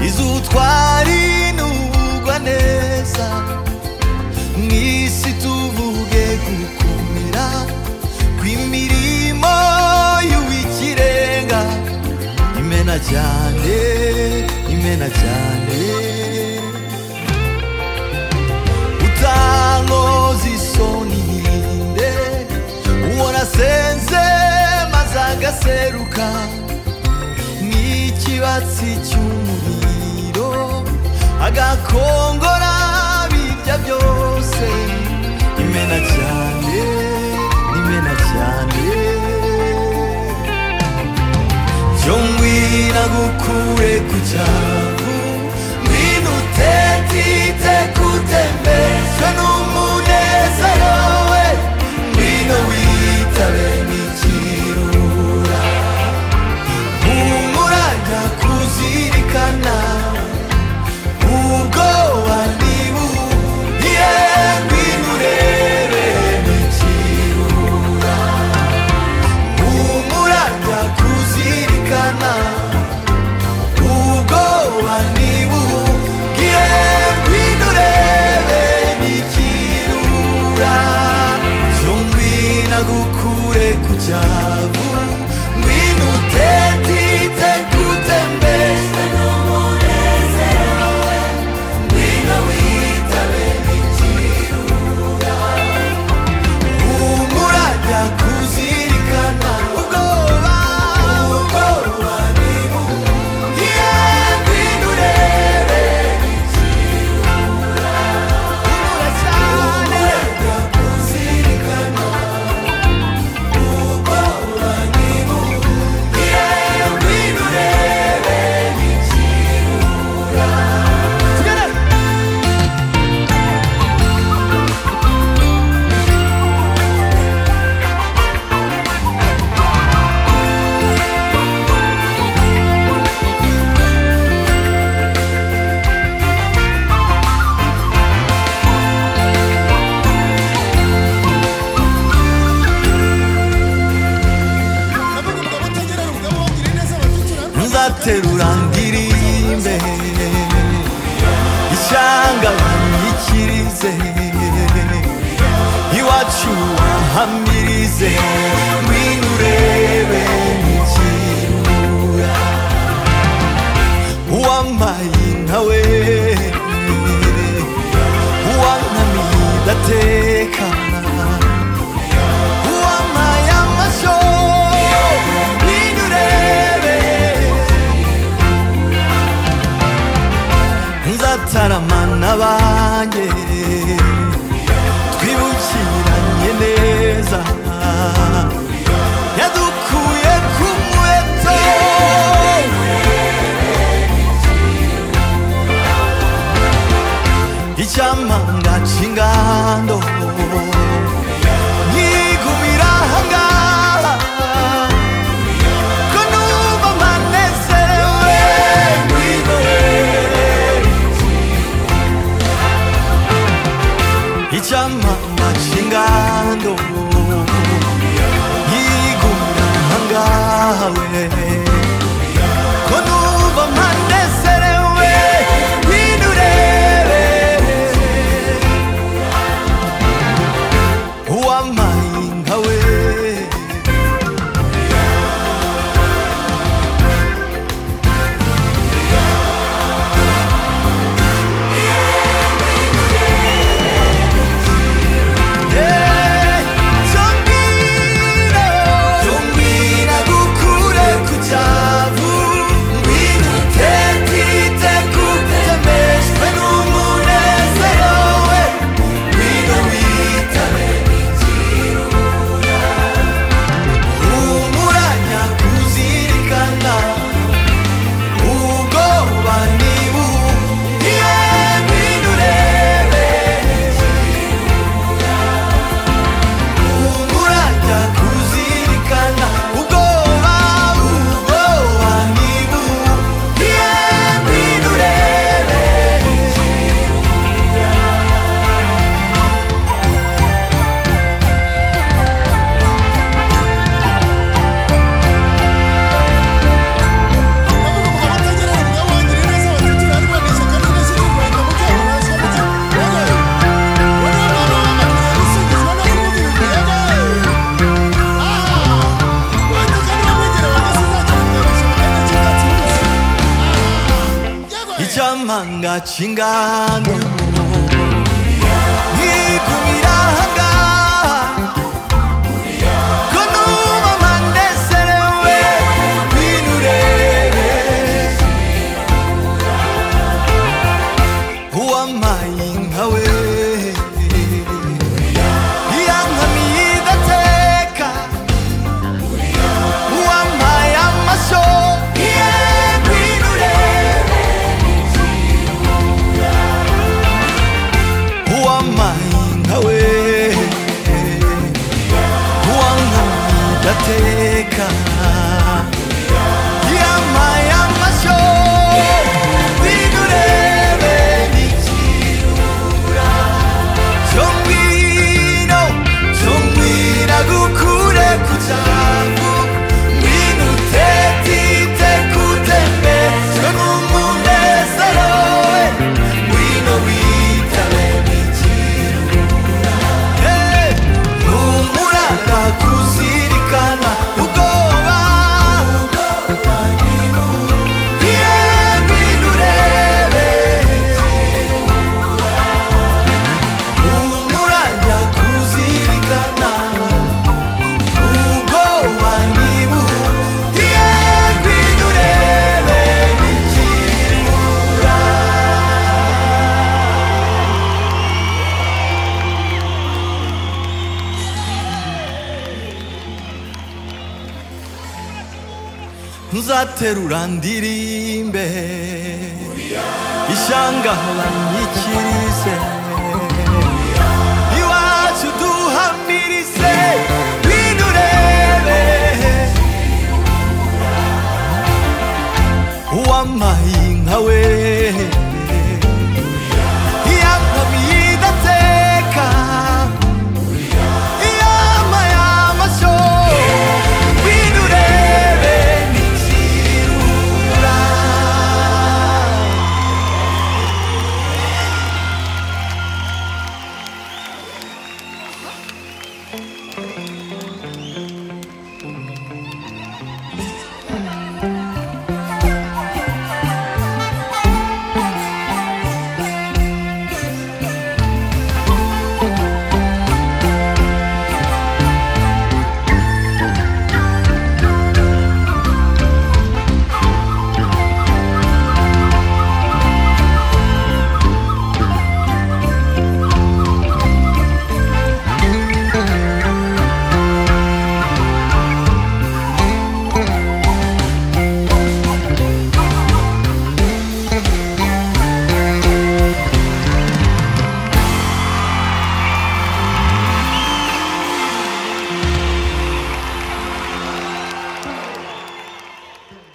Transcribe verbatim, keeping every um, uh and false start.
izutwara inugwa neza mw'isi tuvuge gukomera kw'imirimo y'uw'ikirenga imena cyane imena cyane utankoza isoni ninde uwo nasenze maze agaseruka n'ikibatsi cy'umuriro agakongora birya byose imena cyane imena cyane cyo ngwina gukure ku cyavu ngwina utetite kutembezwa n'umunezero we ngwina witabe n'ikirura humuranya kuzirikana ubwoba ntibuhiye ngwina urebe n'ikirura humuranya kuzirikana ubwoba ntibuhiye ngwina urebe n'ikirura cyo ngwina gukure ku cyavu ngwina utetite kutembezwa n'umunezero we ngwina witabe n'ikirura humuranya kuzirikana ubwoba ubwoba ntibuhiye ngwina urebe n'ikirura humura cyane kuzirikana ubwoba ntibuhiye ngwina urebe n'ikirura nzaterura ndirimbe ishyanga banyikirize iwacu wahamirize ngwino urebe n'ikirura uwampaye nkawe uwankamiye idateka uwampaye amashyo ngwino urebe nzataramana banjye twibukiranye neza yadukuye ku muheto icyampa ngaca ingando nkigumira ahangaha ko numva mpanezerewe ngwino urebe icyamanga cy'ingano ntigumira ahangaha ko nuba mpanezerewe ngwino urebe uwampaye inka we yankamiye idateka uwampaye amashyo Teka yamaye amashyo bidurebe n'ikirura cyo ngwino cyo ngwira gukure ku cyangu ngwino utetite kutembe cyo n'umunezero we ngwino witabe n'ikirura humura kuzirikana ubwoba ngwino urebe humura njya kuzirikana ubwoba ntibuhuye ngwino urebe n'ikirura nzaterura ndirimbe ishyanga banyikirize iwacu duhamirize ngwino urebe uwampaye inka we